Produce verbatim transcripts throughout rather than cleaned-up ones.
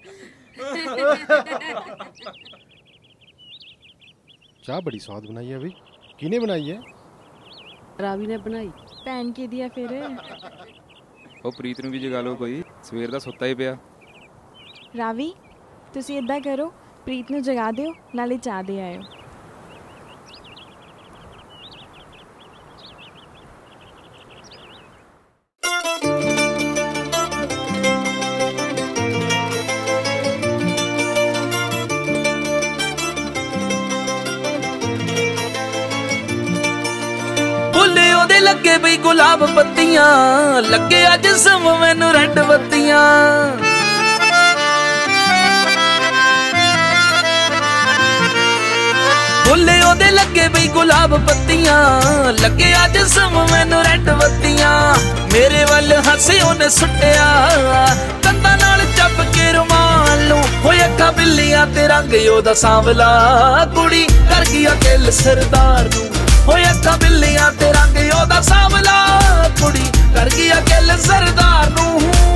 चाह बड़ी स्वाद बनाई है भाई, किने बनाई है? रावी ने बनाई। भैन की दिया फिर ਉਹ ਪ੍ਰੀਤ ਨੂੰ ਵੀ ਜਗਾ ਲਓ ਕੋਈ, ਸਵੇਰ ਦਾ ਸੁੱਤਾ ਹੀ ਪਿਆ। ਰਾਵੀ ਤੁਸੀਂ ਇਦਾਂ ਕਰੋ, ਪ੍ਰੀਤ ਨੂੰ ਜਗਾ ਦਿਓ ਨਾਲੇ ਚਾਹ ਦੇ ਆਇਓ। लगे बई गुलाब पत्तियां, लगे अज सम मैनू रेड बत्तियां। फुल्ले ओदे लगे बई गुलाब पत्तियां, लगे अज सम मैनू रेड बत्तियां। मेरे वल हसे ओने सुटिया, कंधा नाल चप के रुमाल नू, होए अखां बिल्लियां ते रंग ओदा सांवला। कुड़ी कर गई अकेल सरदार नू, होए अखां बिल्लियां ते रंग ओदा सांवला। कुड़ी कर गई अकेल सरदार नू।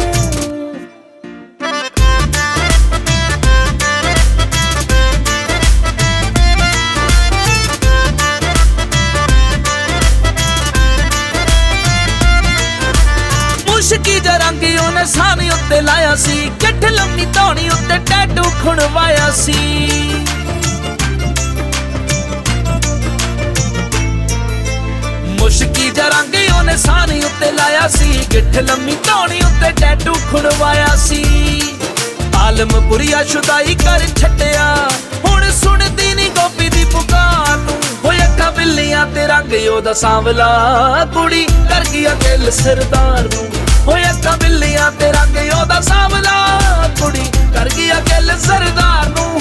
मुश्की जा रंग ओने सानी उत्ते लाया सी, किठ लम्मी धौनी उत्ते टैटू खुणवाया सी। मुश्की जा रंग ओने सानी उत्ते लाया सी, गिठ लम्मी धौनी उत्ते टैटू खुणवाया सी। आलमपुरिया शुदाई कर छड्डिया, हुण सुणदी नी गोपी दी पुकार नू, होए अखां बिल्लियां ते रंग ओदा सांवला। कुड़ी कर गई अकेल सरदार नू, होए अखां बिल्लियां ते रंग ओदा सांवला। कुड़ी कर गई अकेल सरदार नू।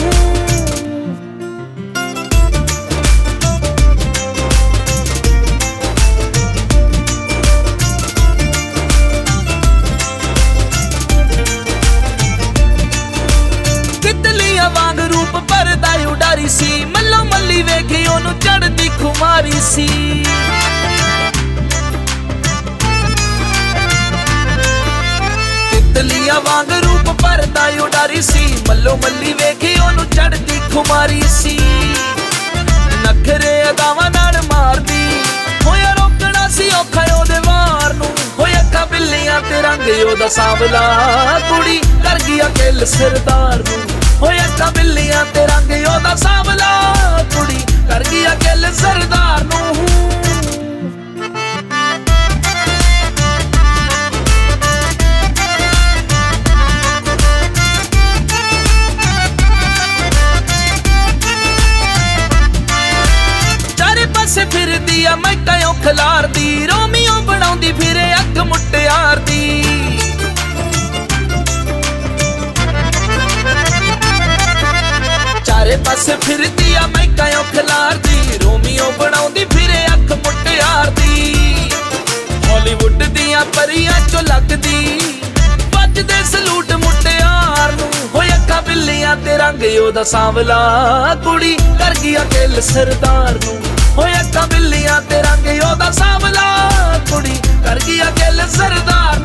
वांग रूप भरदा उडारी सी, मल्लो मल्ली वेखी ओनू चढ़दी खुमारी सी। तितलिया वांग रूप भरदा उडारी सी, मल्लो मल्ली वेखी ओनू चढ़दी खुमारी सी। नखरे अदावां नाल मारदी, होया रोकना सी औखा ओदे वार नू, होए अखां बिल्लियां ते रंग ओदा सांवला। कुड़ी कर गई अकेल सरदार नू, होए अखां बिल्लियां ते रंग ओदा सांवला। कुड़ी कर गई अकेल सरदार नू। चारे पासे फिरदी आ मैकां खिलारदी, रोमियो बनाउंदी फिरे अख मुटियार दी। चारे पासे फिरदी आ मैकां खिलारदी, रोमियो बनाउंदी फिरे अख मुटियार दी। हॉलीवुड दियां परियां चो लगदी, वजदे सलूट मुटियार नू, होए अखां बिल्लियां ते रंग ओदा सांवला। कुड़ी कर गई अकेल सरदार नू, होए अखां बिल्लियां ते रंग ओदा सांवला। कुड़ी कर गई अकेल सरदार